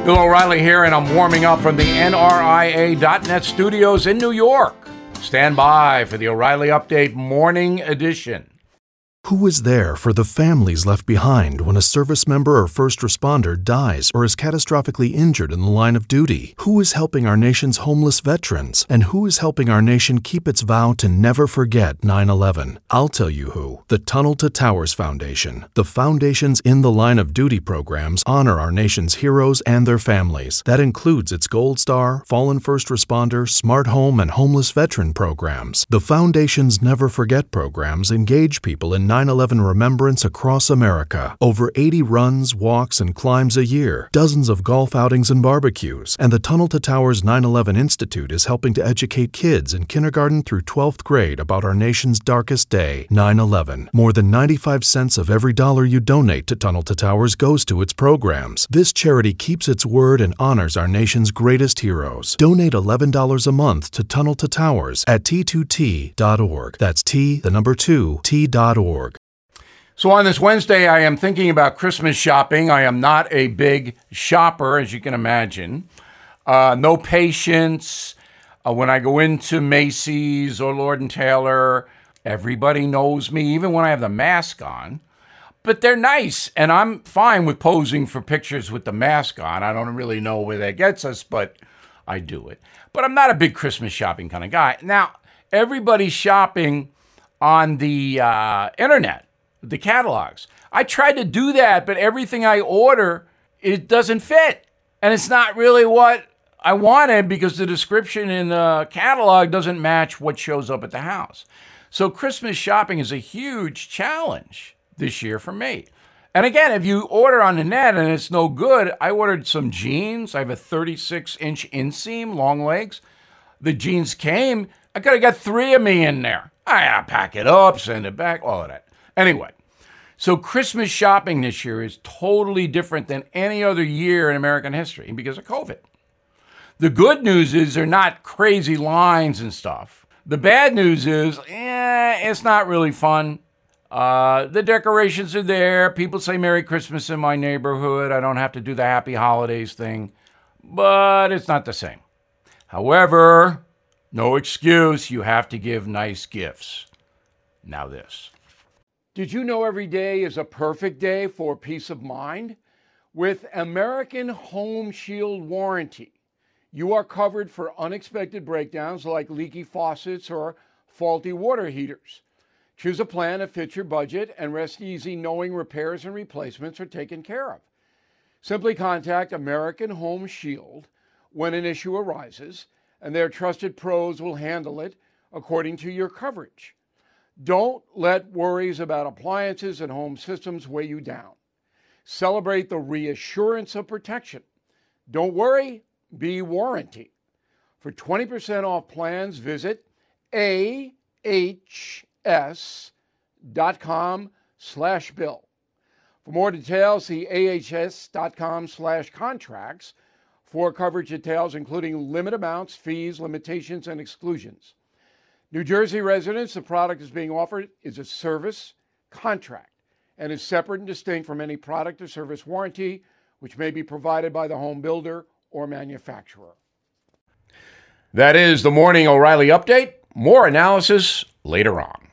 Bill O'Reilly here, and I'm warming up from the NRIA.net studios in New York. Stand by for the O'Reilly Update Morning Edition. Who is there for the families left behind when a service member or first responder dies or is catastrophically injured in the line of duty? Who is helping our nation's homeless veterans? And who is helping our nation keep its vow to never forget 9/11? I'll tell you who. The Tunnel to Towers Foundation. The foundation's In the Line of Duty programs honor our nation's heroes and their families. That includes its Gold Star, Fallen First Responder, Smart Home, and Homeless Veteran programs. The foundation's Never Forget programs engage people in 9/11 remembrance across America. Over 80 runs, walks, and climbs a year, dozens of golf outings and barbecues, and the Tunnel to Towers 9/11 Institute is helping to educate kids in kindergarten through 12th grade about our nation's darkest day, 9/11. More than 95 cents of every dollar you donate to Tunnel to Towers goes to its programs. This charity keeps its word and honors our nation's greatest heroes. Donate $11 a month to Tunnel to Towers at T2T.org. That's T2T.org. So on this Wednesday, I am thinking about Christmas shopping. I am not a big shopper, as you can imagine. No patience. When I go into Macy's or Lord & Taylor, everybody knows me, even when I have the mask on. But they're nice, and I'm fine with posing for pictures with the mask on. I don't really know where that gets us, but I do it. But I'm not a big Christmas shopping kind of guy. Now, everybody's shopping on the internet. The catalogs. I tried to do that, but everything I order, it doesn't fit. And it's not really what I wanted because the description in the catalog doesn't match what shows up at the house. So Christmas shopping is a huge challenge this year for me. And again, if you order on the net and it's no good, I ordered some jeans. I have a 36-inch inseam, long legs. The jeans came. I could have got 3 of me in there. I gotta pack it up, send it back, all of that. Anyway, so Christmas shopping this year is totally different than any other year in American history because of COVID. The good news is they're not crazy lines and stuff. The bad news is, it's not really fun. The decorations are there. People say Merry Christmas in my neighborhood. I don't have to do the Happy Holidays thing, but it's not the same. However, no excuse. You have to give nice gifts. Now this. Did you know every day is a perfect day for peace of mind? With American Home Shield Warranty, you are covered for unexpected breakdowns like leaky faucets or faulty water heaters. Choose a plan that fits your budget and rest easy knowing repairs and replacements are taken care of. Simply contact American Home Shield when an issue arises, and their trusted pros will handle it according to your coverage. Don't let worries about appliances and home systems weigh you down. Celebrate the reassurance of protection. Don't worry, be warranty. For 20% off plans, visit ahs.com/bill. For more details, see ahs.com/contracts for coverage details, including limit amounts, fees, limitations, and exclusions. New Jersey residents, the product is being offered is a service contract and is separate and distinct from any product or service warranty, which may be provided by the home builder or manufacturer. That is the Morning O'Reilly Update. More analysis later on.